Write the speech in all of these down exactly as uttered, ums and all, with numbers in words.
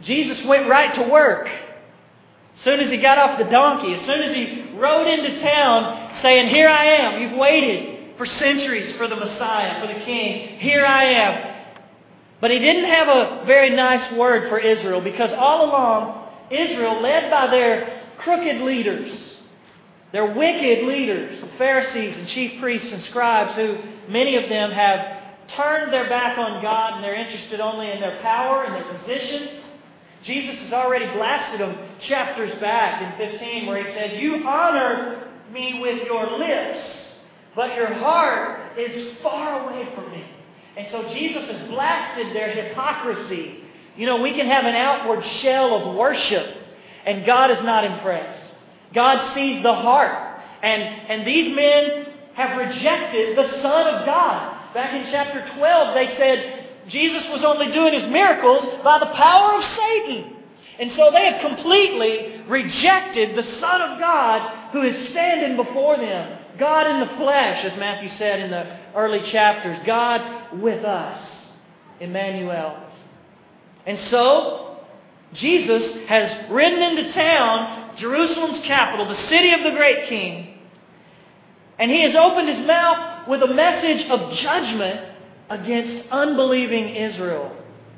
Jesus went right to work. As soon as he got off the donkey, as soon as he rode into town saying, "Here I am, you've waited for centuries for the Messiah, for the King. Here I am." But he didn't have a very nice word for Israel, because all along, Israel, led by their crooked leaders, their wicked leaders, the Pharisees and chief priests and scribes, who many of them have turned their back on God and they're interested only in their power and their positions. Jesus has already blasted them chapters back in fifteen, where he said, "You honor me with your lips, but your heart is far away from me." And so Jesus has blasted their hypocrisy. You know, we can have an outward shell of worship, and God is not impressed. God sees the heart. And, and these men have rejected the Son of God. Back in chapter twelve, they said Jesus was only doing His miracles by the power of Satan. And so they have completely rejected the Son of God, who is standing before them. God in the flesh, as Matthew said in the early chapters. God with us. Emmanuel. And so, Jesus has ridden into town, Jerusalem's capital, the city of the great King. And He has opened His mouth with a message of judgment against unbelieving Israel.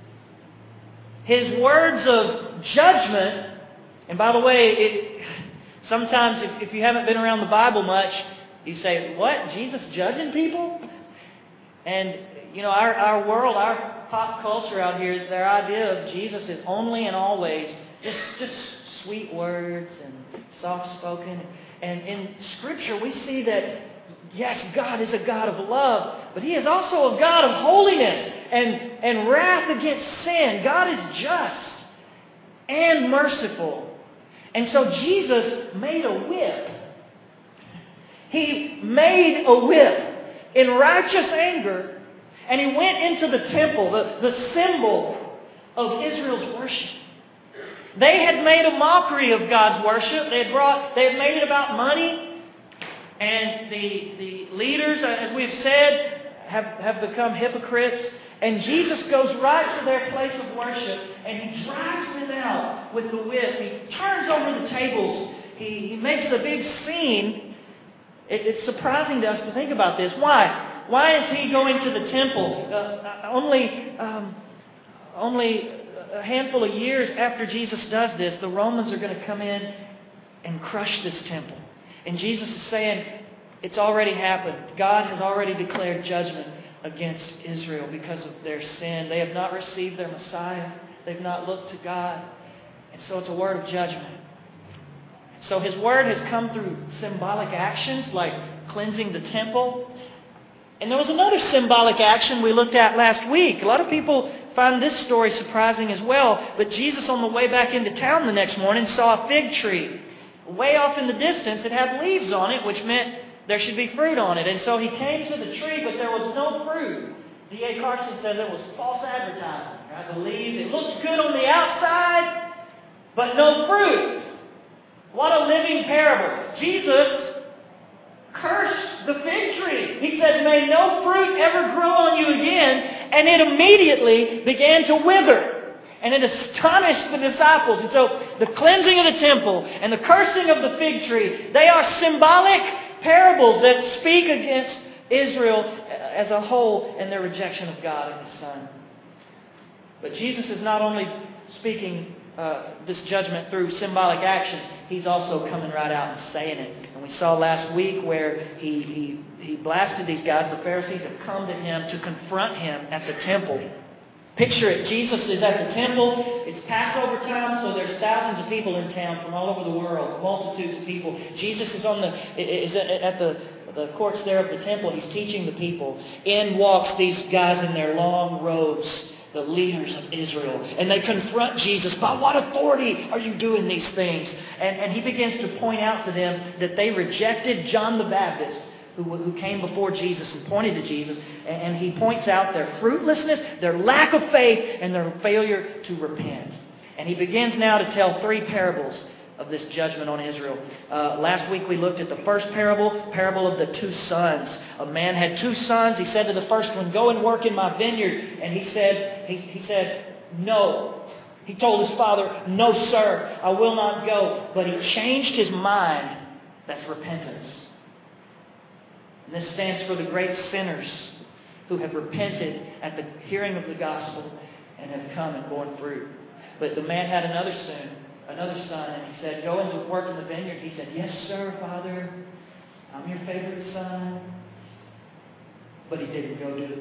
His words of judgment, and by the way, it, sometimes if, if you haven't been around the Bible much, you say, "What? Jesus judging people?" And, you know, our, our world, our pop culture out here, their idea of Jesus is only and always just, just sweet words and soft-spoken. And in Scripture, we see that, yes, God is a God of love, but He is also a God of holiness and, and wrath against sin. God is just and merciful. And so Jesus made a whip. He made a whip in righteous anger, and He went into the temple, the, the symbol of Israel's worship. They had made a mockery of God's worship. They had brought, they had made it about money. And the, the leaders, as we've said, have, have become hypocrites. And Jesus goes right to their place of worship, and He drives them out with the whips. He turns over the tables. He, he makes a big scene. It, it's surprising to us to think about this. Why? Why is He going to the temple? Uh, only, um, only a handful of years after Jesus does this, the Romans are going to come in and crush this temple. And Jesus is saying, it's already happened. God has already declared judgment against Israel because of their sin. They have not received their Messiah. They've not looked to God. And so it's a word of judgment. So His word has come through symbolic actions like cleansing the temple. And there was another symbolic action we looked at last week. A lot of people find this story surprising as well. But Jesus, on the way back into town the next morning, saw a fig tree. Way off in the distance, it had leaves on it, which meant there should be fruit on it. And so He came to the tree, but there was no fruit. D A Carson says it was false advertising. Right? The leaves, it looked good on the outside, but no fruit. What a living parable. Jesus cursed the fig tree. He said, "May no fruit ever grow on you again." And it immediately began to wither. And it astonished the disciples. And so the cleansing of the temple and the cursing of the fig tree, they are symbolic parables that speak against Israel as a whole and their rejection of God and His Son. But Jesus is not only speaking uh, this judgment through symbolic actions, He's also coming right out and saying it. And we saw last week where He, he, he blasted these guys. The Pharisees have come to Him to confront Him at the temple. Picture it. Jesus is at the temple. It's Passover time, so there's thousands of people in town from all over the world, multitudes of people. Jesus is on the is at the the courts there of the temple. He's teaching the people. In walks these guys in their long robes, the leaders of Israel, and they confront Jesus. By what authority are you doing these things? And and He begins to point out to them that they rejected John the Baptist, Who, who came before Jesus and pointed to Jesus. And, and He points out their fruitlessness, their lack of faith, and their failure to repent. And He begins now to tell three parables of this judgment on Israel. Uh, last week we looked at the first parable, parable of the two sons. A man had two sons. He said to the first one, "Go and work in my vineyard." And he said, he, he said, "No." He told his father, "No, sir, I will not go." But he changed his mind. That's repentance. And this stands for the great sinners who have repented at the hearing of the gospel and have come and borne fruit. But the man had another son, another son, and he said, "Go and work in the vineyard." He said, "Yes, sir, Father. I'm your favorite son." But he didn't go do it.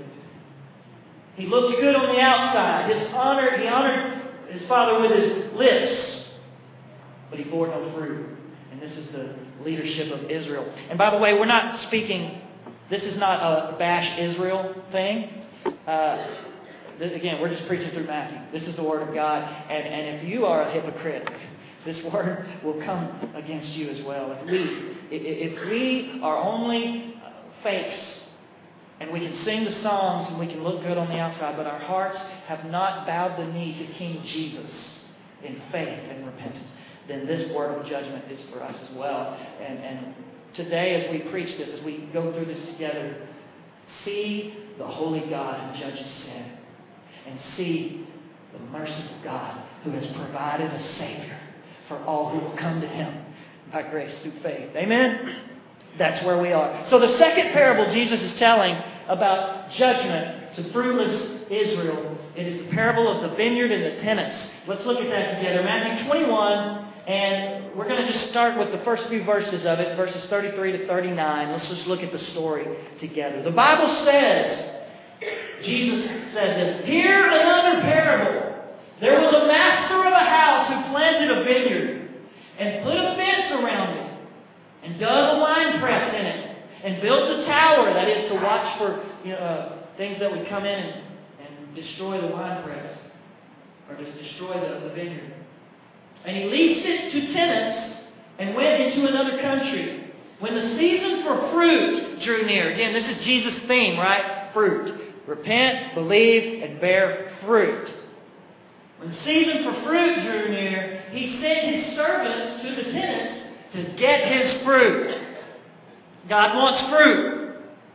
He looked good on the outside. His honor, he honored his father with his lips, but he bore no fruit. And this is the leadership of Israel. And by the way, we're not speaking, this is not a bash Israel thing. Uh, th- again, we're just preaching through Matthew. This is the Word of God. And, and if you are a hypocrite, this Word will come against you as well. If we, if we are only fakes, and we can sing the songs and we can look good on the outside, but our hearts have not bowed the knee to King Jesus in faith and repentance, then this word of judgment is for us as well. And, and today, as we preach this, as we go through this together, see the holy God who judges sin, and see the merciful God who has provided a Savior for all who will come to Him by grace through faith. Amen? That's where we are. So the second parable Jesus is telling about judgment to fruitless Israel, it is the parable of the vineyard and the tenants. Let's look at that together. Matthew twenty-one, and we're going to just start with the first few verses of it, verses thirty-three to thirty-nine. Let's just look at the story together. The Bible says, Jesus said this, "Hear another parable. There was a master of a house who planted a vineyard and put a fence around it, and dug a wine press in it, and built a tower," that is to watch for you know, uh, things that would come in and, and destroy the wine press, or to destroy the, the vineyard. "And he leased it to tenants and went into another country. When the season for fruit drew near," again, this is Jesus' theme, right? Fruit. Repent, believe, and bear fruit. "When the season for fruit drew near, he sent his servants to the tenants to get his fruit." God wants fruit.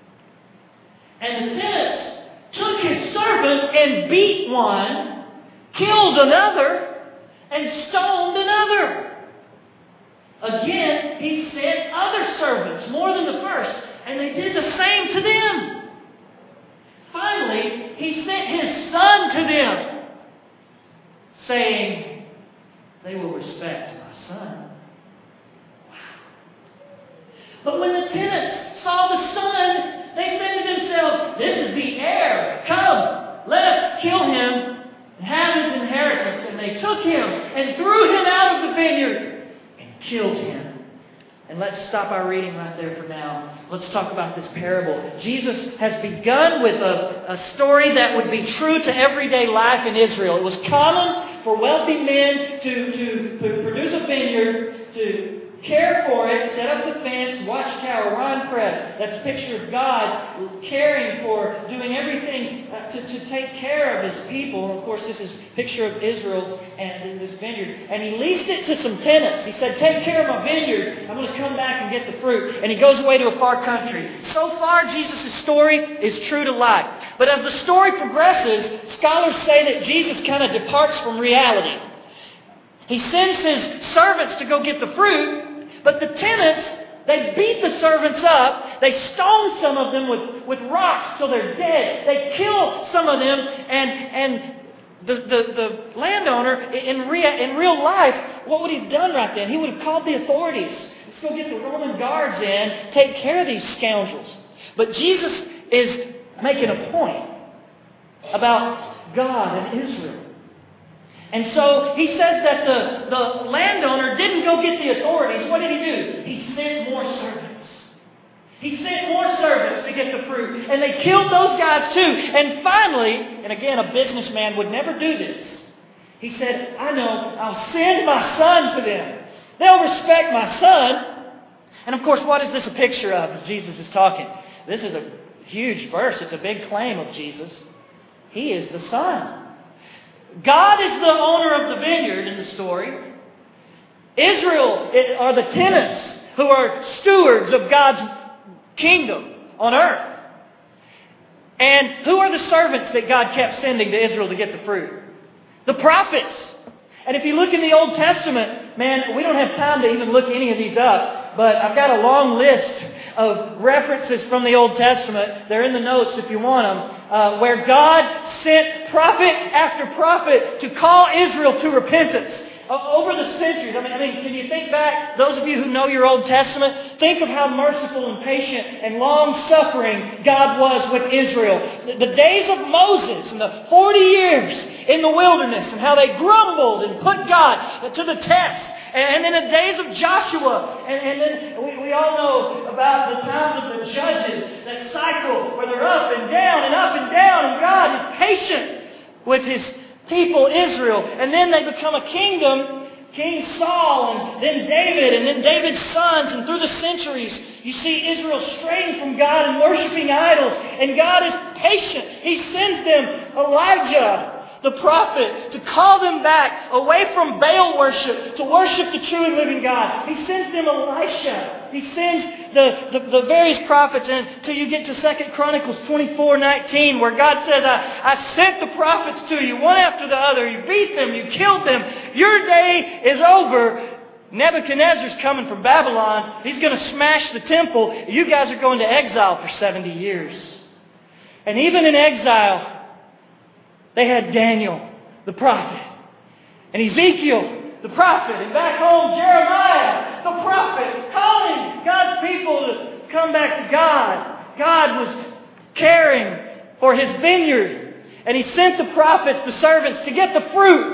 "And the tenants took his servants and beat one, killed another, and stoned another. Again, he sent other servants, more than the first, and they did the same to them. Finally, he sent his son to them, saying, 'They will respect my son.' But when the tenants saw the son, they said to themselves, 'This is the heir. Come, let us kill him and have his inheritance.' And they took him and threw him out of the vineyard and killed him." And let's stop our reading right there for now. Let's talk about this parable. Jesus has begun with a, a story that would be true to everyday life in Israel. It was common for wealthy men to, to, to produce a vineyard, to care for it, set up the fence, watchtower, wine press. That's a picture of God caring for, doing everything uh, to, to take care of His people. And of course, this is a picture of Israel and in this vineyard. And he leased it to some tenants. He said, "Take care of my vineyard. I'm going to come back and get the fruit." And he goes away to a far country. So far, Jesus' story is true to life. But as the story progresses, scholars say that Jesus kind of departs from reality. He sends his servants to go get the fruit, but the tenants, they beat the servants up. They stone some of them with, with rocks till they're dead. They kill some of them. And and the, the, the landowner, in, rea, in real life, what would he have done right then? He would have called the authorities. Let's go get the Roman guards in, take care of these scoundrels. But Jesus is making a point about God and Israel. And so he says that the, the landowner didn't go get the authorities. What did he do? He sent more servants. He sent more servants to get the fruit. And they killed those guys too. And finally, and again, a businessman would never do this. He said, "I know, I'll send my son to them. They'll respect my son." And of course, what is this a picture of as Jesus is talking? This is a huge verse. It's a big claim of Jesus. He is the Son. God is the owner of the vineyard in the story. Israel are the tenants who are stewards of God's kingdom on earth. And who are the servants that God kept sending to Israel to get the fruit? The prophets. And if you look in the Old Testament, man, we don't have time to even look any of these up, but I've got a long list of references from the Old Testament. They're in the notes if you want them, uh, where God sent prophet after prophet to call Israel to repentance. Over the centuries, I mean, I mean, can you think back, those of you who know your Old Testament, think of how merciful and patient and long-suffering God was with Israel. The, the days of Moses and the forty years in the wilderness and how they grumbled and put God to the test. And in the days of Joshua, and, and then we, we all know about the times of the judges that cycle where they're up and down and up and down, and God is patient with His people, Israel. And then they become a kingdom, King Saul, and then David, and then David's sons. And through the centuries, you see Israel straying from God and worshiping idols. And God is patient. He sends them Elijah, the prophet, to call them back away from Baal worship to worship the true and living God. He sends them Elisha. He sends the, the, the various prophets until you get to Second Chronicles twenty-four nineteen, where God says, I, I sent the prophets to you one after the other. You beat them. You killed them. Your day is over. Nebuchadnezzar's coming from Babylon. He's going to smash the temple. You guys are going to exile for seventy years. And even in exile, they had Daniel, the prophet, and Ezekiel, the prophet, and back home, Jeremiah, the prophet, calling God's people to come back to God. God was caring for His vineyard, and He sent the prophets, the servants, to get the fruit.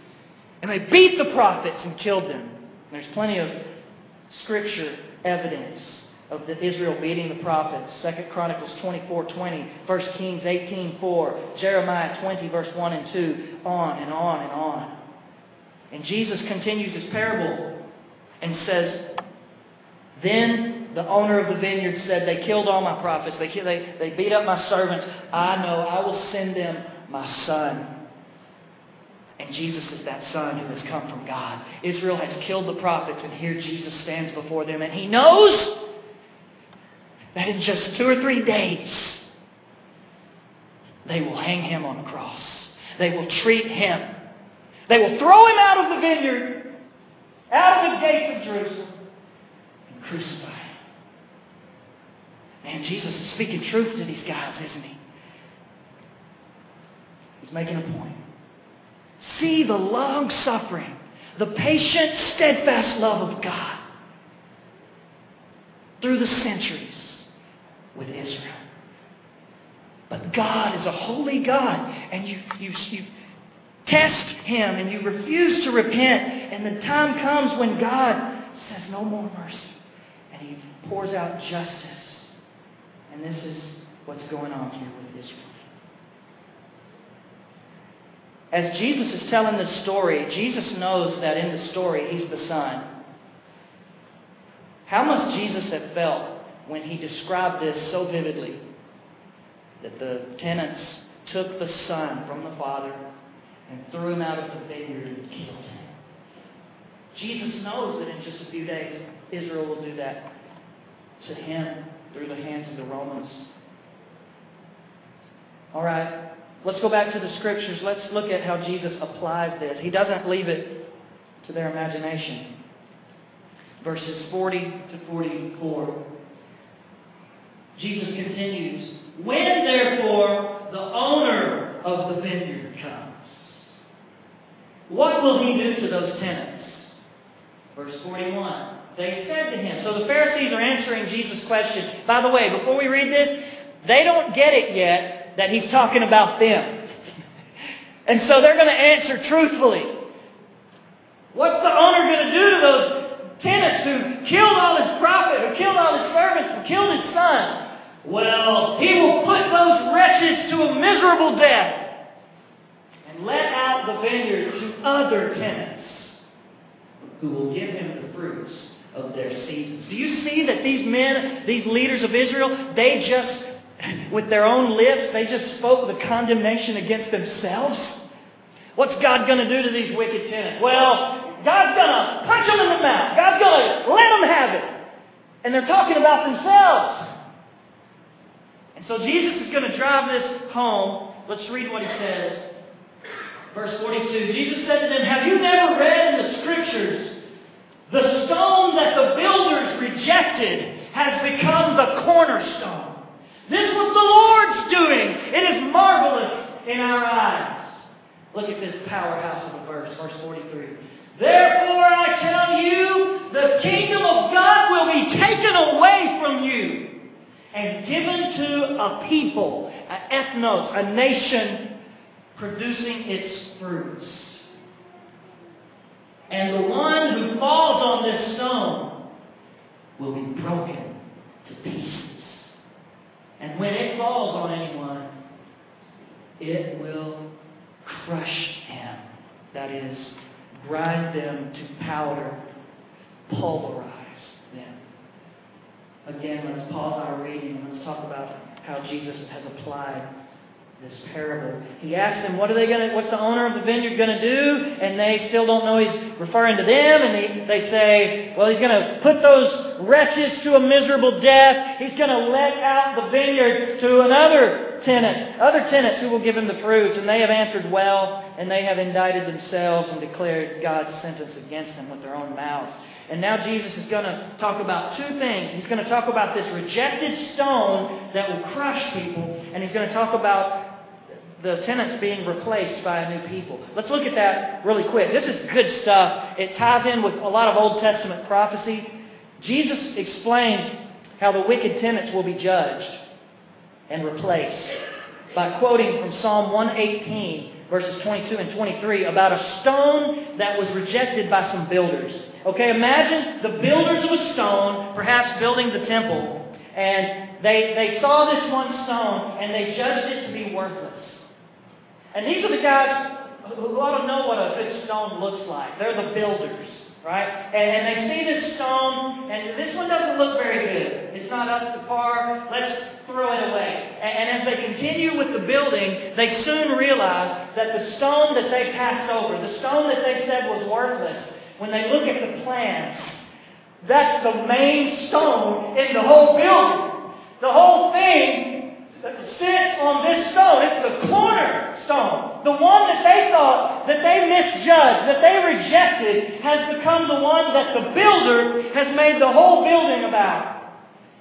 And they beat the prophets and killed them. And there's plenty of scripture evidence of the Israel beating the prophets. Second Chronicles twenty-four twenty, First Kings eighteen four, Jeremiah twenty verse one and two, on and on and on. And Jesus continues His parable and says, then the owner of the vineyard said, they killed all my prophets. They, they, they beat up my servants. I know, I will send them my son. And Jesus is that son who has come from God. Israel has killed the prophets, and here Jesus stands before them, and He knows that in just two or three days, they will hang Him on the cross. They will treat Him. They will throw Him out of the vineyard, out of the gates of Jerusalem, and crucify Him. Man, Jesus is speaking truth to these guys, isn't He? He's making a point. See the long suffering, the patient, steadfast love of God through the centuries with Israel. But God is a holy God, and you, you, you test Him and you refuse to repent, and the time comes when God says no more mercy, and He pours out justice. And this is what's going on here with Israel. As Jesus is telling this story, Jesus knows that in the story He's the Son. How must Jesus have felt when He described this so vividly? That the tenants took the Son from the Father and threw Him out of the vineyard and killed Him. Jesus knows that in just a few days, Israel will do that to Him through the hands of the Romans. All right, let's go back to the Scriptures. Let's look at how Jesus applies this. He doesn't leave it to their imagination. Verses forty to forty-four. Jesus continues, when therefore the owner of the vineyard comes, what will He do to those tenants? Verse forty-one. They said to Him. So the Pharisees are answering Jesus' question. By the way, before we read this, they don't get it yet that He's talking about them. And so they're going to answer truthfully. What's the owner going to do to those tenants who killed all His prophet, who killed all His servants, who killed His Son? Well, He will put those wretches to a miserable death and let out the vineyard to other tenants who will give Him the fruits of their seasons. Do you see that these men, these leaders of Israel, they just, with their own lips, they just spoke the condemnation against themselves? What's God going to do to these wicked tenants? Well, God's going to punch them in the mouth. God's going to let them have it. And they're talking about themselves. And so Jesus is going to drive this home. Let's read what He says. Verse forty-two. Jesus said to them, have you never powerhouse of a verse, verse forty-three. Therefore I tell you, the kingdom of God will be taken away from you and given to a people, an ethnos, a nation producing its fruits. And the one who falls on this stone will be broken to pieces. And when it falls on anyone, it will crush him. That is, grind them to powder, pulverize them. Again, let's pause our reading and let's talk about how Jesus has applied this parable. He asked them, what are they going to, what's the owner of the vineyard going to do? And they still don't know he's referring to them. And he, they say, well, he's going to put those wretches to a miserable death. He's going to let out the vineyard to another tenant, other tenants who will give him the fruits. And they have answered well, and they have indicted themselves and declared God's sentence against them with their own mouths. And now Jesus is going to talk about two things. He's going to talk about this rejected stone that will crush people, and he's going to talk about the tenants being replaced by a new people. Let's look at that really quick. This is good stuff. It ties in with a lot of Old Testament prophecy. Jesus explains how the wicked tenants will be judged and replaced by quoting from Psalm one eighteen, verses twenty-two and twenty-three, about a stone that was rejected by some builders. Okay, imagine the builders of a stone, perhaps building the temple, and they, they saw this one stone and they judged it to be worthless. And these are the guys who ought to know what a good stone looks like. They're the builders, right? And, and they see this stone, and this one doesn't look very good. It's not up to par. Let's throw it away. And, and as they continue with the building, they soon realize that the stone that they passed over, the stone that they said was worthless, when they look at the plans, that's the main stone in the whole building. The whole thing that sits on this stone. It's the cornerstone. The one that they thought, that they misjudged, that they rejected, has become the one that the builder has made the whole building about.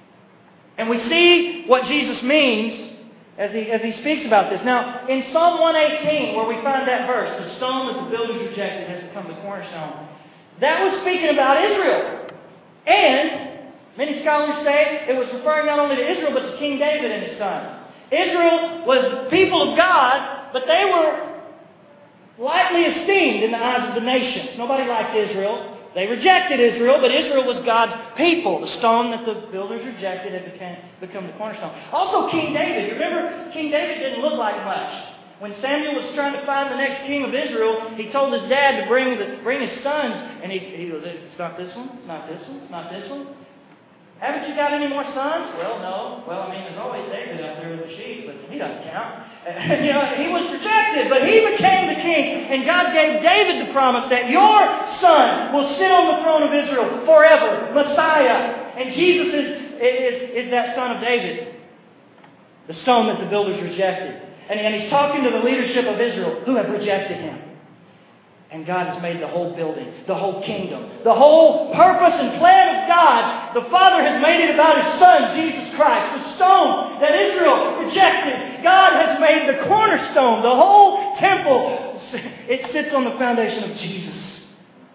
And we see what Jesus means as he, as he speaks about this. Now, in Psalm one eighteen, where we find that verse, the stone that the builders rejected has become the cornerstone, that was speaking about Israel. And many scholars say it was referring not only to Israel, but to King David and his sons. Israel was the people of God, but they were lightly esteemed in the eyes of the nations. Nobody liked Israel. They rejected Israel, but Israel was God's people. The stone that the builders rejected had become, become the cornerstone. Also, King David. You remember, King David didn't look like much. When Samuel was trying to find the next king of Israel, he told his dad to bring the, bring his sons, and he, he was, it's not this one, it's not this one, it's not this one. Haven't you got any more sons? Well, no. Well, I mean, there's always David out there with the sheep, but he doesn't count. And, you know, he was rejected, but he became the king. And God gave David the promise that your son will sit on the throne of Israel forever, Messiah. And Jesus is, is, is that son of David, the stone that the builders rejected. And, and he's talking to the leadership of Israel who have rejected him. And God has made the whole building, the whole kingdom, the whole purpose and plan of God. The Father has made it about His Son, Jesus Christ. The stone that Israel rejected, God has made the cornerstone. The whole temple, it sits on the foundation of Jesus.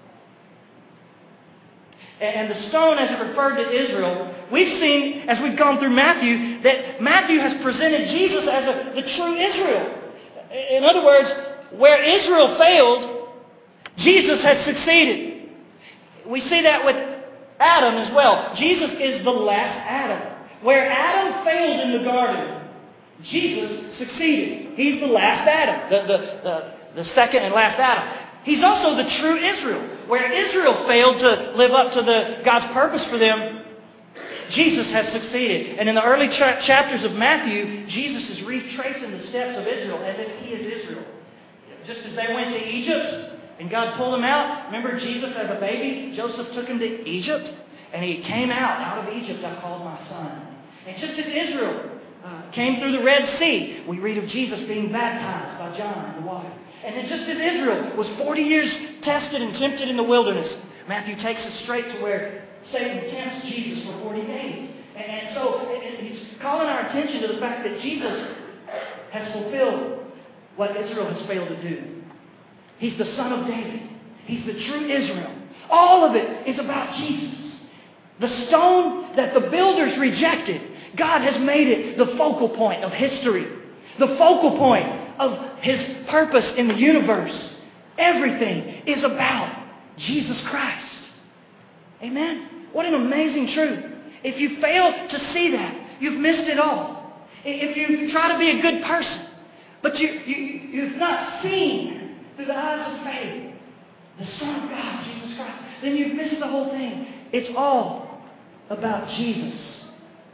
And the stone, as it referred to Israel, we've seen, as we've gone through Matthew, that Matthew has presented Jesus as a, the true Israel. In other words, where Israel failed, Jesus has succeeded. We see that with Adam as well. Jesus is the last Adam. Where Adam failed in the garden, Jesus succeeded. He's the last Adam, the, the, the, the second and last Adam. He's also the true Israel. Where Israel failed to live up to the God's purpose for them, Jesus has succeeded. And in the early cha- chapters of Matthew, Jesus is retracing the steps of Israel as if He is Israel. Just as they went to Egypt, and God pulled him out. Remember Jesus as a baby? Joseph took him to Egypt. And he came out. Out of Egypt I called my son. And just as Israel uh, came through the Red Sea, we read of Jesus being baptized by John in the water. And then just as Israel was forty years tested and tempted in the wilderness, Matthew takes us straight to where Satan tempts Jesus for forty days. And, and so he's calling our attention to the fact that Jesus has fulfilled what Israel has failed to do. He's the Son of David. He's the true Israel. All of it is about Jesus. The stone that the builders rejected, God has made it the focal point of history. The focal point of His purpose in the universe. Everything is about Jesus Christ. Amen? What an amazing truth. If you fail to see that, you've missed it all. If you try to be a good person, but you, you, you've not seen through the eyes of faith the Son of God, Jesus Christ, then you've missed the whole thing. It's all about Jesus.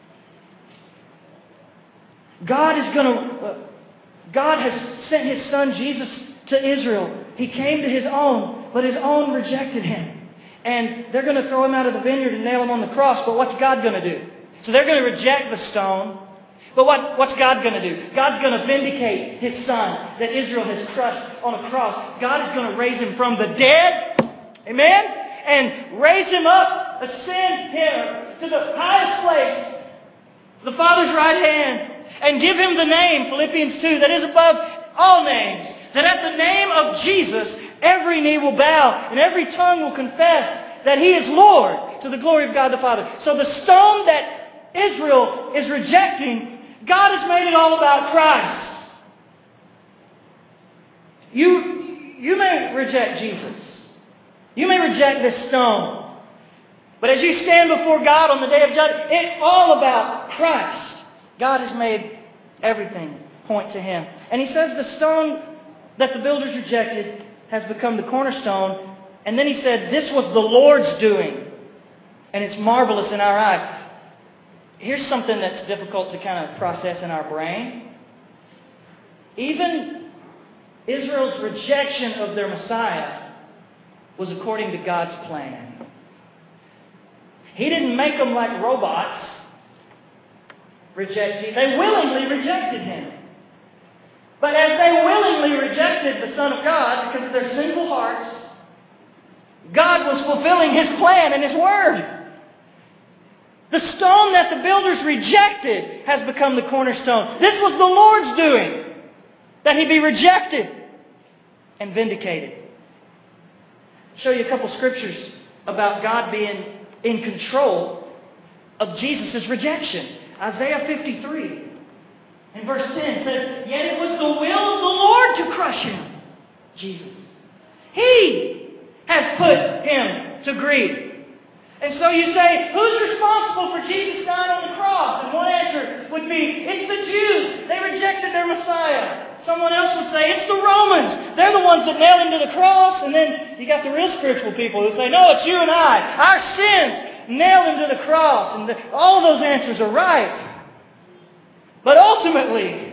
God is going to... Uh, God has sent His Son Jesus to Israel. He came to His own, but His own rejected Him. And they're going to throw Him out of the vineyard and nail Him on the cross. But what's God going to do? So they're going to reject the stone. But what, what's God going to do? God's going to vindicate His Son that Israel has crushed on a cross. God is going to raise Him from the dead. Amen? And raise Him up, ascend Him to the highest place, the Father's right hand, and give Him the name, Philippians two, that is above all names. That at the name of Jesus, every knee will bow and every tongue will confess that He is Lord, to the glory of God the Father. So the stone that Israel is rejecting, God has made it all about Christ. You, you may reject Jesus. You may reject this stone. But as you stand before God on the day of judgment, it's all about Christ. God has made everything point to Him. And He says the stone that the builders rejected has become the cornerstone. And then He said, this was the Lord's doing. And it's marvelous in our eyes. Here's something that's difficult to kind of process in our brain. Even Israel's rejection of their Messiah was according to God's plan. He didn't make them like robots reject Jesus. They willingly rejected Him. But as they willingly rejected the Son of God because of their sinful hearts, God was fulfilling His plan and His word. The stone that the builders rejected has become the cornerstone. This was the Lord's doing, that He be rejected and vindicated. I'll show you a couple scriptures about God being in control of Jesus' rejection. Isaiah fifty-three and verse ten says, yet it was the will of the Lord to crush Him, Jesus. He has put Him to grief. And so you say, who's responsible for Jesus dying on the cross? And one answer would be, it's the Jews. They rejected their Messiah. Someone else would say, it's the Romans. They're the ones that nailed Him to the cross. And then you got the real spiritual people who say, no, it's you and I. Our sins nailed Him to the cross. And the, all those answers are right. But ultimately,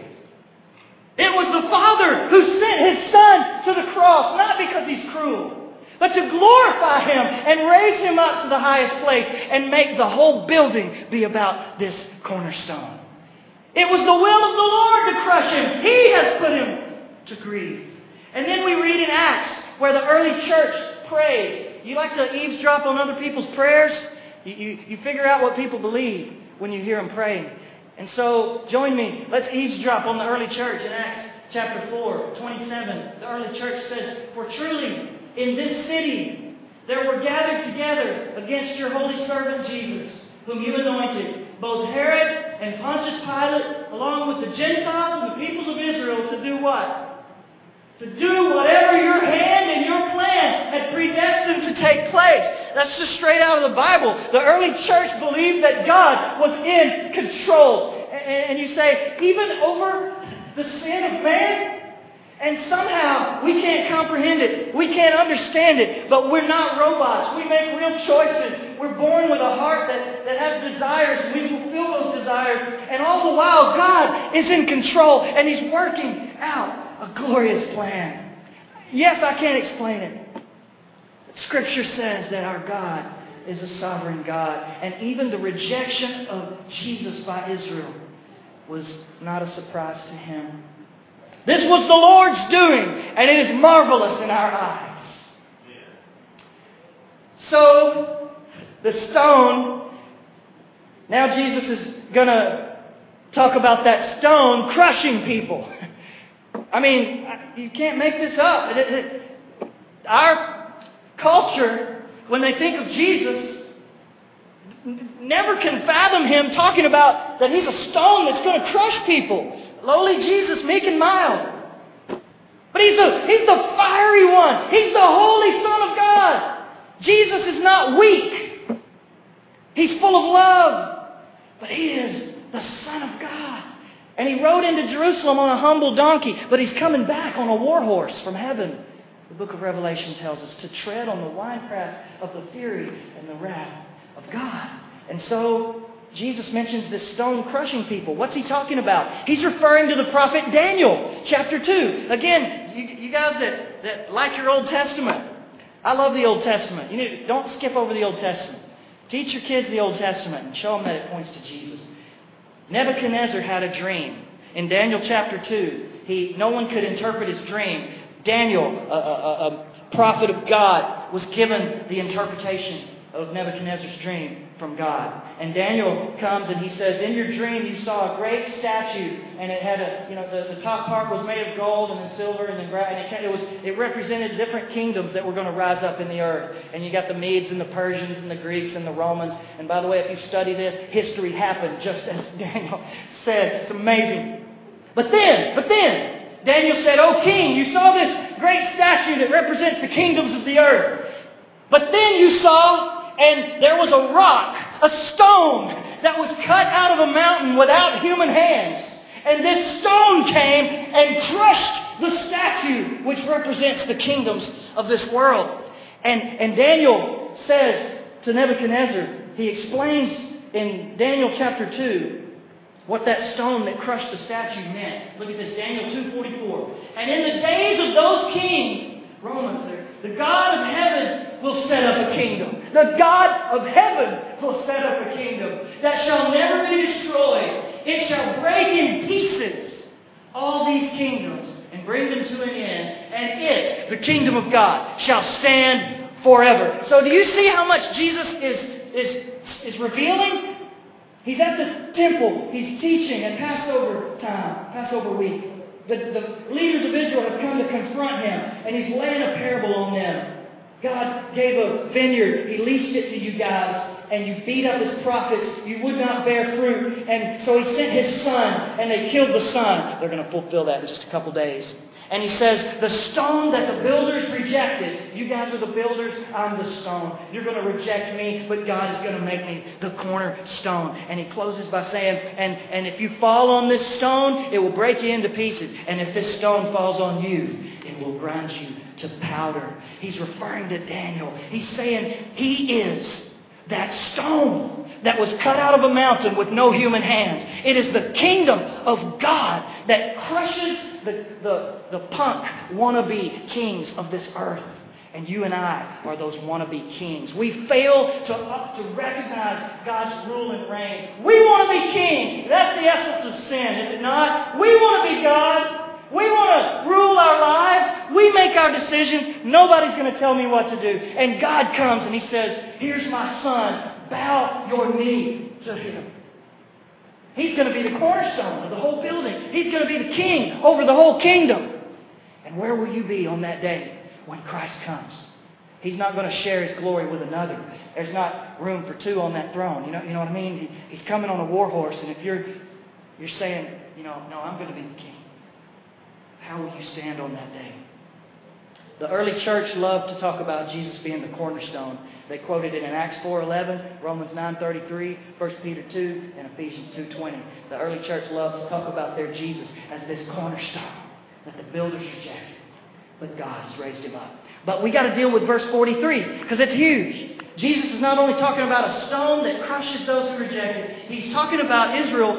it was the Father who sent His Son to the cross, not because He's cruel, but to glorify Him and raise Him up to the highest place and make the whole building be about this cornerstone. It was the will of the Lord to crush Him. He has put Him to grief. And then we read in Acts where the early church prays. You like to eavesdrop on other people's prayers? You, you, you figure out what people believe when you hear them praying. And so, join me. Let's eavesdrop on the early church in Acts chapter four, twenty-seven. The early church says, for truly, in this city, there were gathered together against your holy servant Jesus, whom you anointed, both Herod and Pontius Pilate, along with the Gentiles and the peoples of Israel, to do what? To do whatever your hand and your plan had predestined to take place. That's just straight out of the Bible. The early church believed that God was in control. And you say, even over the sin of man? And somehow we can't comprehend it. We can't understand it. But we're not robots. We make real choices. We're born with a heart that, that has desires. And we fulfill those desires. And all the while, God is in control. And He's working out a glorious plan. Yes, I can't explain it. But Scripture says that our God is a sovereign God. And even the rejection of Jesus by Israel was not a surprise to Him. This was the Lord's doing, and it is marvelous in our eyes. So, the stone, now Jesus is going to talk about that stone crushing people. I mean, you can't make this up. It, it, Our culture, when they think of Jesus, never can fathom Him talking about that He's a stone that's going to crush people. Lowly Jesus, meek and mild. But He's the, he's the fiery one. He's the Holy Son of God. Jesus is not weak. He's full of love. But He is the Son of God. And He rode into Jerusalem on a humble donkey. But He's coming back on a war horse from heaven. The book of Revelation tells us to tread on the winepress of the fury and the wrath of God. And so Jesus mentions this stone crushing people. What's He talking about? He's referring to the prophet Daniel, chapter two. Again, you, you guys that, that like your Old Testament, I love the Old Testament. You need, don't skip over the Old Testament. Teach your kids the Old Testament and show them that it points to Jesus. Nebuchadnezzar had a dream. In Daniel chapter two, he no one could interpret his dream. Daniel, a, a, a prophet of God, was given the interpretation of Nebuchadnezzar's dream from God. And Daniel comes and he says, in your dream you saw a great statue, and it had a, you know, the, the top part was made of gold and then silver and then gra- and it, it was it represented different kingdoms that were going to rise up in the earth. And you got the Medes and the Persians and the Greeks and the Romans. And by the way, if you study this, history happened just as Daniel said. It's amazing. But then, but then, Daniel said, "O king, you saw this great statue that represents the kingdoms of the earth. But then you saw, and there was a rock, a stone that was cut out of a mountain without human hands. And this stone came and crushed the statue which represents the kingdoms of this world." And, and Daniel says to Nebuchadnezzar, he explains in Daniel chapter two, what that stone that crushed the statue meant. Look at this, Daniel two forty-four. "And in the days of those kings," Romans there, "the God of heaven will set up a kingdom." The God of heaven will set up a kingdom that shall never be destroyed. It shall break in pieces all these kingdoms and bring them to an end. And it, the kingdom of God, shall stand forever. So do you see how much Jesus is, is, is revealing? He's at the temple. He's teaching at Passover time, Passover week. The, the leaders of Israel have come to confront Him, and He's laying a parable on them. God gave a vineyard. He leased it to you guys, and you beat up His prophets. You would not bear fruit. And so He sent His Son, and they killed the Son. They're going to fulfill that in just a couple days. And He says, the stone that the builders rejected. You guys are the builders. I'm the stone. You're going to reject me, but God is going to make me the cornerstone. And He closes by saying, and, and if you fall on this stone, it will break you into pieces. And if this stone falls on you, it will grind you to powder. He's referring to Daniel. He's saying He is that stone that was cut out of a mountain with no human hands. It is the kingdom of God that crushes the, the, the punk wannabe kings of this earth. And you and I are those wannabe kings. We fail to, uh, to recognize God's rule and reign. We want to be king. That's the essence of sin, is it not? We want to be God. We want to rule our lives. We make our decisions. Nobody's going to tell me what to do. And God comes and He says, here's my Son. Bow your knee to Him. He's going to be the cornerstone of the whole building. He's going to be the king over the whole kingdom. And where will you be on that day when Christ comes? He's not going to share His glory with another. There's not room for two on that throne. You know, you know what I mean? He, he's coming on a war horse. And if you're, you're saying, you know, no, I'm going to be the king. How will you stand on that day? The early church loved to talk about Jesus being the cornerstone. They quoted it in Acts four eleven, Romans nine thirty-three, First Peter two, and Ephesians two twenty. The early church loved to talk about their Jesus as this cornerstone that the builders rejected. But God has raised Him up. But we got to deal with verse forty-three because it's huge. Jesus is not only talking about a stone that crushes those who reject it. He's talking about Israel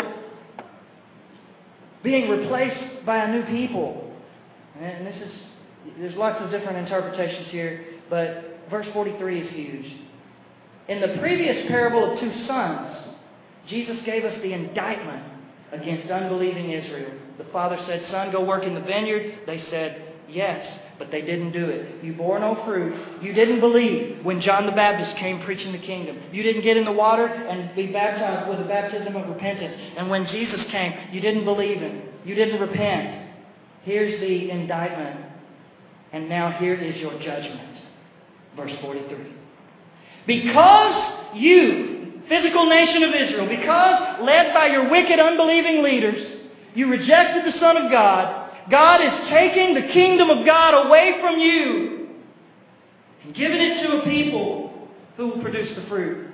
being replaced by a new people. And this is, there's lots of different interpretations here, but verse forty-three is huge. In the previous parable of two sons, Jesus gave us the indictment against unbelieving Israel. The father said, "Son, go work in the vineyard." They said, "Yes," but they didn't do it. You bore no fruit. You didn't believe when John the Baptist came preaching the kingdom. You didn't get in the water and be baptized with the baptism of repentance. And when Jesus came, you didn't believe Him. You didn't repent. Here's the indictment And now here is your judgment. Verse forty-three. Because you, physical nation of Israel, because led by your wicked, unbelieving leaders, you rejected the Son of God, God is taking the kingdom of God away from you and giving it to a people who will produce the fruit.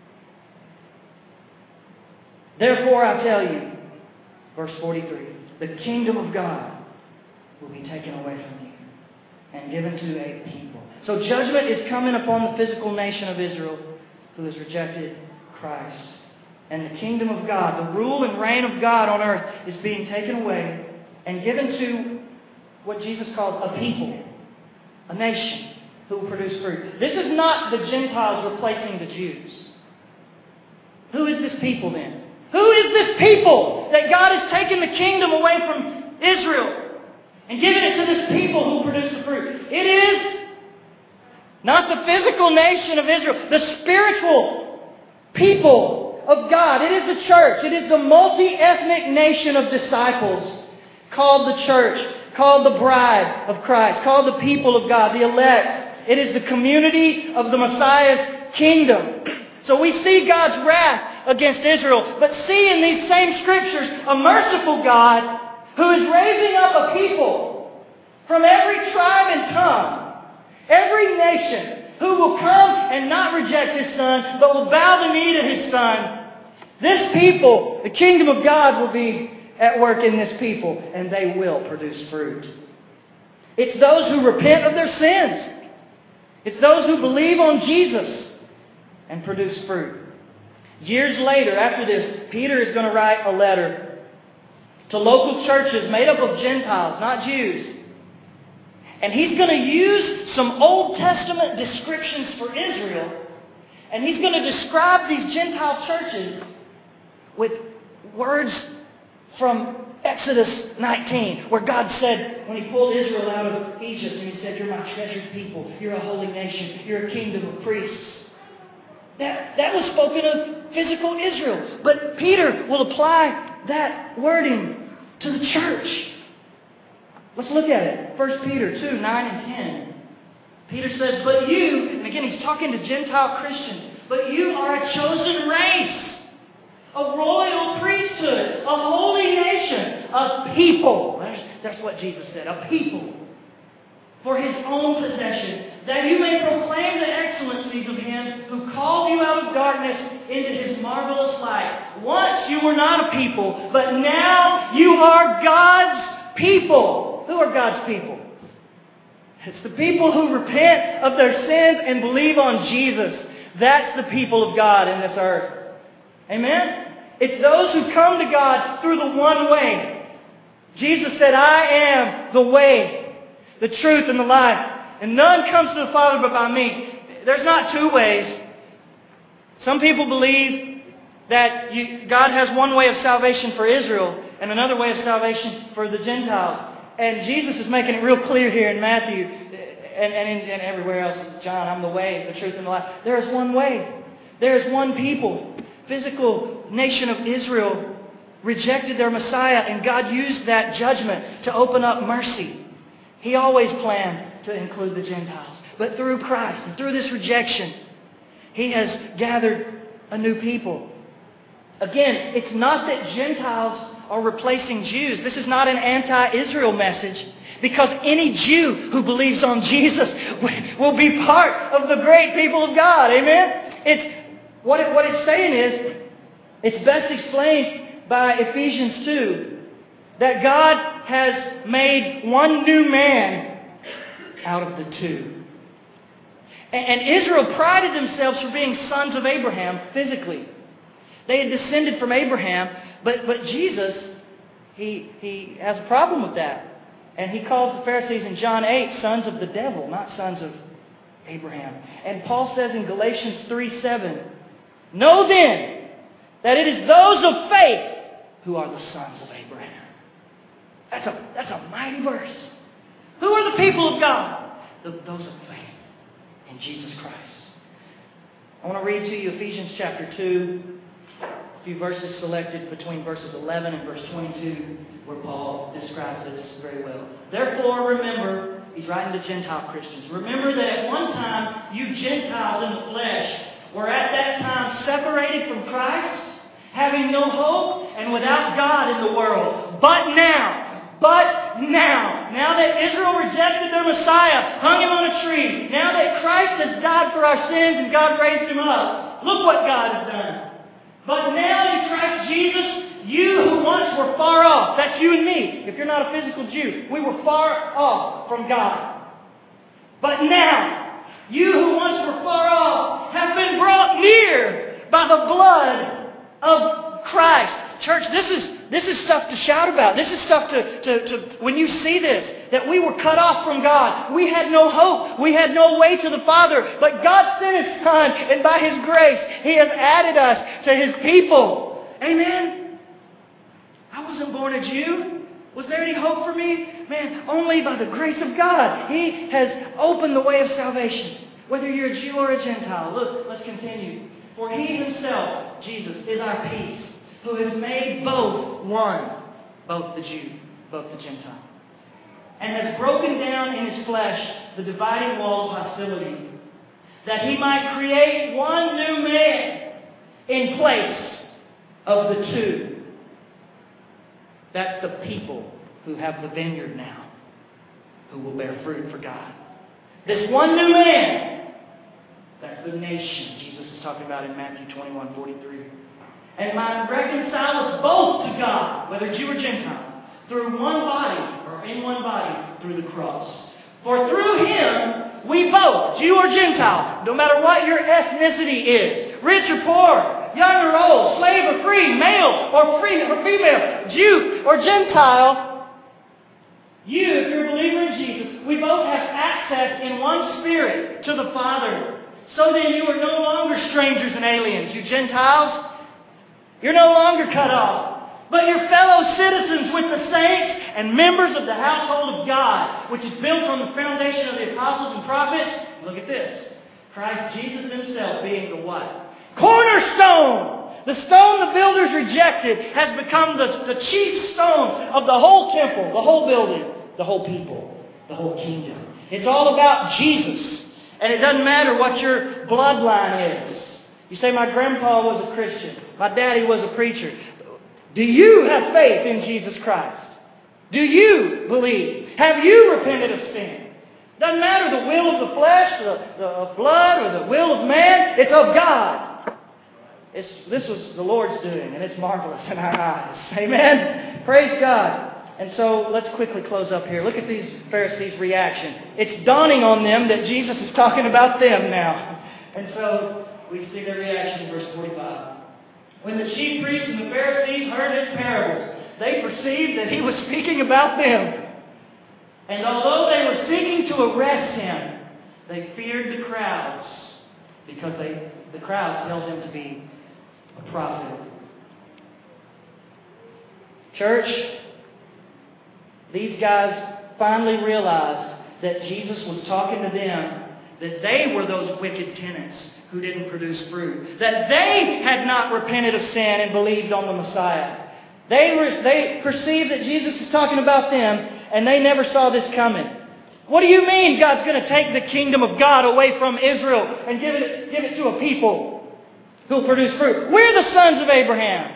Therefore, I tell you, verse forty-three, the kingdom of God will be taken away from you and given to a people. So judgment is coming upon the physical nation of Israel who has rejected Christ. And the kingdom of God, the rule and reign of God on earth, is being taken away and given to what Jesus calls a people, a nation who will produce fruit. This is not the Gentiles replacing the Jews. Who is this people then? Who is this people that God has taken the kingdom away from Israel and given it to this people who produce the fruit? It is not the physical nation of Israel, the spiritual people of God. It is the church. It is the multi-ethnic nation of disciples called the church, called the bride of Christ, called the people of God, the elect. It is the community of the Messiah's kingdom. So we see God's wrath against Israel, but see in these same scriptures a merciful God who is raising up a people from every tribe and tongue, every nation, who will come and not reject His Son, but will bow the knee to His Son. This people, the kingdom of God, will be at work in this people, and they will produce fruit. It's those who repent of their sins. It's those who believe on Jesus and produce fruit. Years later, after this, Peter is going to write a letter to local churches made up of Gentiles, not Jews. And he's going to use some Old Testament descriptions for Israel. And he's going to describe these Gentile churches with words from Exodus nineteen, where God said, when He pulled Israel out of Egypt, and He said, "You're my treasured people. You're a holy nation. You're a kingdom of priests." That, that was spoken of physical Israel. But Peter will apply that wording to the church. Let's look at it. First Peter two, nine and ten. Peter says, "But you," and again he's talking to Gentile Christians, "but you are a chosen race, a royal priesthood, a holy nation, a people." That's, that's what Jesus said, a people. "For His own possession, that you may proclaim the excellencies of Him who called you out of darkness into His marvelous light. Once you were not a people, but now you are God's people." Who are God's people? It's the people who repent of their sins and believe on Jesus. That's the people of God in this earth. Amen? It's those who come to God through the one way. Jesus said, "I am the way, the truth, and the life. And none comes to the Father but by me." There's not two ways. Some people believe that you, God has one way of salvation for Israel and another way of salvation for the Gentiles. And Jesus is making it real clear here in Matthew and, and, in, and everywhere else. John, "I'm the way, the truth, and the life." There is one way. There is one people. Physical nation of Israel rejected their Messiah, and God used that judgment to open up mercy. He always planned to include the Gentiles. But through Christ and through this rejection, He has gathered a new people. Again, it's not that Gentiles are replacing Jews. This is not an anti-Israel message, because any Jew who believes on Jesus will be part of the great people of God. Amen? It's what, it, what it's saying is, it's best explained by Ephesians two, that God has made one new man out of the two. And, and Israel prided themselves for being sons of Abraham physically. They had descended from Abraham, but, but Jesus, he, he has a problem with that. And He calls the Pharisees in John eight sons of the devil, not sons of Abraham. And Paul says in Galatians three seven, "Know then that it is those of faith who are the sons of Abraham." That's a, that's a mighty verse. Who are the people of God? The, those of faith in Jesus Christ. I want to read to you Ephesians chapter two. A few verses selected between verses eleven and verse twenty-two, where Paul describes this very well. "Therefore remember he's writing to Gentile Christians. Remember that at one time, you Gentiles in the flesh were at that time separated from Christ, having no hope and without God in the world. But now, but now, now that Israel rejected their Messiah, hung him on a tree, now that Christ has died for our sins and God raised him up, look what God has done. But now in Christ Jesus, you who once were far off, that's you and me, if you're not a physical Jew, we were far off from God. But now, you who once were far off have been brought near by the blood of Christ. Church, this is this is stuff to shout about. This is stuff to, to, to, when you see this, that we were cut off from God. We had no hope. We had no way to the Father. But God sent His Son, and by His grace, He has added us to His people. Amen? I wasn't born a Jew. Was there any hope for me? Man, only by the grace of God. He has opened the way of salvation. Whether you're a Jew or a Gentile. Look, let's continue. For He Himself, Jesus, is our peace, who has made both one, both the Jew, both the Gentile, and has broken down in His flesh the dividing wall of hostility, that He might create one new man in place of the two. That's the people who have the vineyard now, who will bear fruit for God. This one new man, that's the nation Jesus is talking about in Matthew twenty-one forty-three. And might reconcile us both to God, whether Jew or Gentile, through one body, or in one body, through the cross. For through Him, we both, Jew or Gentile, no matter what your ethnicity is, rich or poor, young or old, slave or free, male or free or female, Jew or Gentile, you, if you're a believer in Jesus, we both have access in one Spirit to the Father. So then you are no longer strangers and aliens. You Gentiles, you're no longer cut off, but you're fellow citizens with the saints and members of the household of God, which is built on the foundation of the apostles and prophets. Look at this. Christ Jesus Himself being the what? Cornerstone! The stone the builders rejected has become the, the chief stone of the whole temple, the whole building, the whole people, the whole kingdom. It's all about Jesus. And it doesn't matter what your bloodline is. You say, my grandpa was a Christian. My daddy was a preacher. Do you have faith in Jesus Christ? Do you believe? Have you repented of sin? Doesn't matter the will of the flesh, the, the blood, or the will of man. It's of God. It's, this was the Lord's doing, and it's marvelous in our eyes. Amen? Praise God. And so let's quickly close up here. Look at these Pharisees' reaction. It's dawning on them that Jesus is talking about them now. And so we see their reaction in verse forty-five. When the chief priests and the Pharisees heard His parables, they perceived that He was speaking about them. And although they were seeking to arrest Him, they feared the crowds, because they, the crowds held Him to be a prophet. Church, these guys finally realized that Jesus was talking to them, that they were those wicked tenants who didn't produce fruit, that they had not repented of sin and believed on the Messiah. They were, they perceived that Jesus is talking about them, and they never saw this coming. What do you mean God's going to take the kingdom of God away from Israel and give it, give it to a people who will produce fruit? We're the sons of Abraham.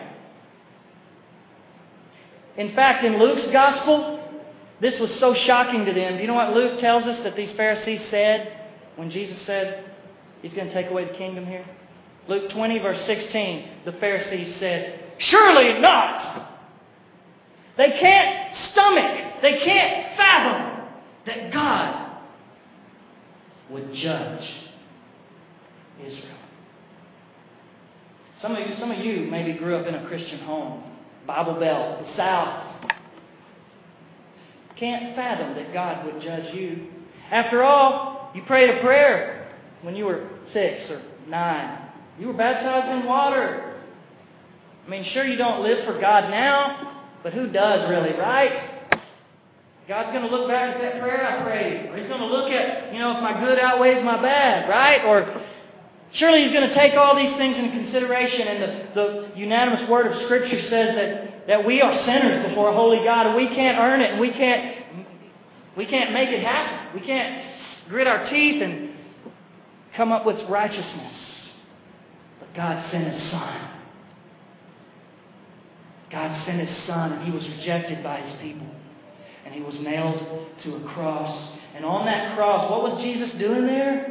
In fact, in Luke's gospel, this was so shocking to them. Do you know what Luke tells us that these Pharisees said when Jesus said He's going to take away the kingdom here? Luke twenty, verse sixteen, the Pharisees said, surely not! They can't stomach, they can't fathom that God would judge Israel. Some of you, some of you maybe grew up in a Christian home, Bible Belt, the South. Can't fathom that God would judge you. After all, you prayed a prayer when you were six or nine. You were baptized in water. I mean, sure, you don't live for God now, but who does really, right? God's going to look back at that prayer I prayed. Or He's going to look at, you know, if my good outweighs my bad, right? Or surely He's going to take all these things into consideration. And the, the unanimous word of Scripture says that, that we are sinners before a holy God, and we can't earn it, and we can't We can't make it happen. We can't grit our teeth and come up with righteousness. But God sent His Son. God sent His Son, and He was rejected by His people. And He was nailed to a cross. And on that cross, what was Jesus doing there?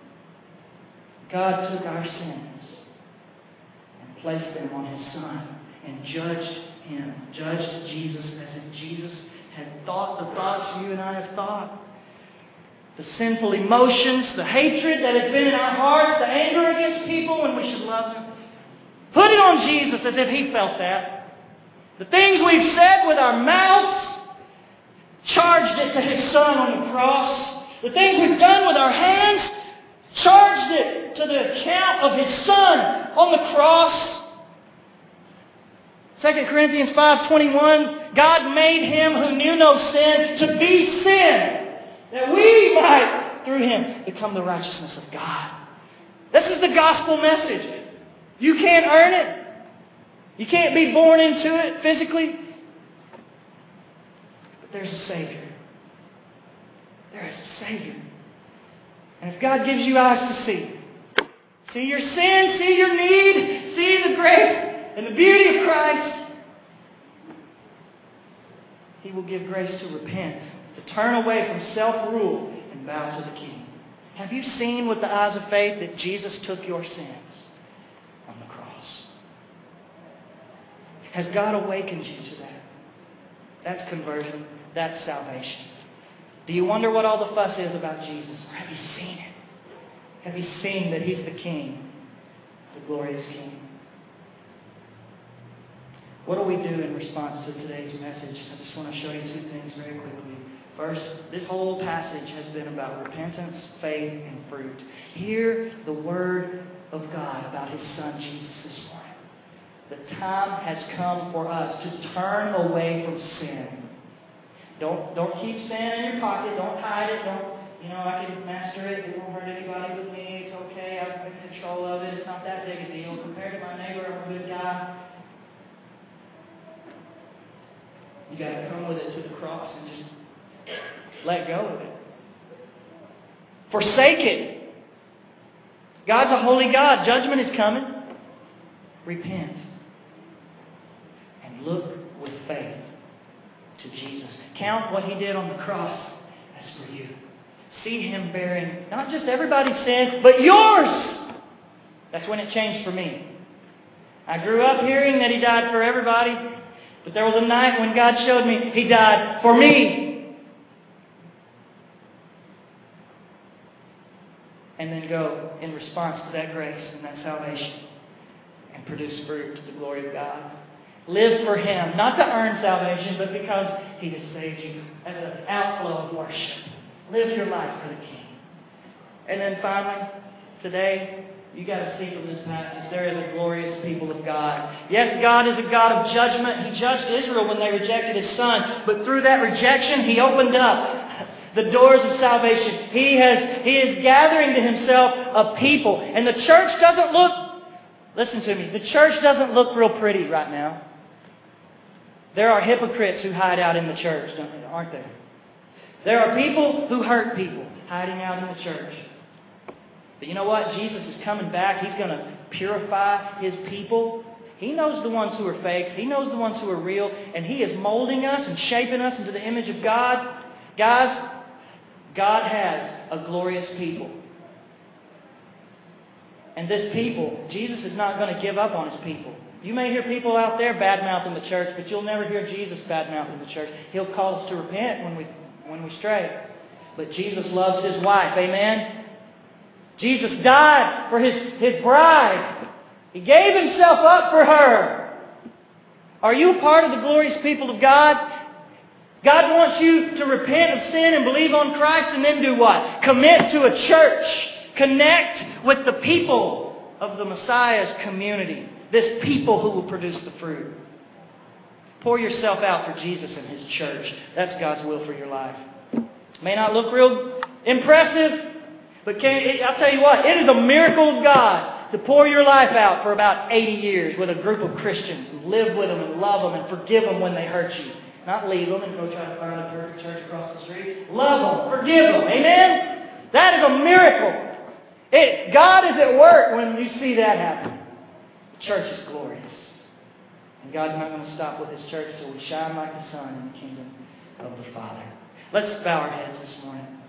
God took our sins and placed them on His Son and judged Him, judged Jesus as if Jesus had thought the thoughts you and I have thought. The sinful emotions, the hatred that has been in our hearts, the anger against people when we should love them. Put it on Jesus as if He felt that. The things we've said with our mouths, charged it to His Son on the cross. The things we've done with our hands, charged it to the account of His Son on the cross. Second Corinthians five twenty-one, God made Him who knew no sin to be sin, that we might, through Him, become the righteousness of God. This is the gospel message. You can't earn it. You can't be born into it physically. But there's a Savior. There is a Savior. And if God gives you eyes to see, see your sin, see your need, see the grace and the beauty of Christ, He will give grace to repent, to turn away from self-rule and bow to the King. Have you seen with the eyes of faith that Jesus took your sins on the cross? Has God awakened you to that? That's conversion. That's salvation. Do you wonder what all the fuss is about Jesus? Or have you seen it? Have you seen that He's the King, the glorious King? What do we do in response to today's message? I just want to show you two things very quickly. First, this whole passage has been about repentance, faith, and fruit. Hear the Word of God about His Son Jesus this morning. The time has come for us to turn away from sin. Don't, don't keep sin in your pocket. Don't hide it. Don't, you know, I can master it. It won't hurt anybody but me. It's okay. I'm in control of it. It's not that big a deal. Compared to my neighbor, I'm a good guy. You got to come with it to the cross and just let go of it. Forsake it. God's a holy God. Judgment is coming. Repent. And look with faith to Jesus. Count what He did on the cross as for you. See Him bearing not just everybody's sin, but yours. That's when it changed for me. I grew up hearing that He died for everybody, but there was a night when God showed me He died for me. And then go in response to that grace and that salvation and produce fruit to the glory of God. Live for Him, not to earn salvation, but because He has saved you as an outflow of worship. Live your life for the King. And then finally, today, you got to see from this passage, there is a glorious people of God. Yes, God is a God of judgment. He judged Israel when they rejected His Son. But through that rejection, He opened up the doors of salvation. He has, He is gathering to Himself a people. And the church doesn't look, listen to me, the church doesn't look real pretty right now. There are hypocrites who hide out in the church, aren't there? There are people who hurt people hiding out in the church. But you know what? Jesus is coming back. He's going to purify His people. He knows the ones who are fakes. He knows the ones who are real. And He is molding us and shaping us into the image of God. Guys, God has a glorious people. And this people, Jesus is not going to give up on His people. You may hear people out there bad-mouthing the church, but you'll never hear Jesus bad-mouthing the church. He'll call us to repent when we, when we stray. But Jesus loves His wife. Amen? Jesus died for His, His bride. He gave Himself up for her. Are you a part of the glorious people of God? God wants you to repent of sin and believe on Christ and then do what? Commit to a church. Connect with the people of the Messiah's community. This people who will produce the fruit. Pour yourself out for Jesus and His church. That's God's will for your life. May not look real impressive, but can, it, I'll tell you what, it is a miracle of God to pour your life out for about eighty years with a group of Christians and live with them and love them and forgive them when they hurt you Not leave them and go try to find a perfect church across the street. Love them. Forgive them. Amen? That is a miracle. It, God is at work when you see that happen. The church is glorious. And God's not going to stop with His church till we shine like the sun in the kingdom of the Father. Let's bow our heads this morning.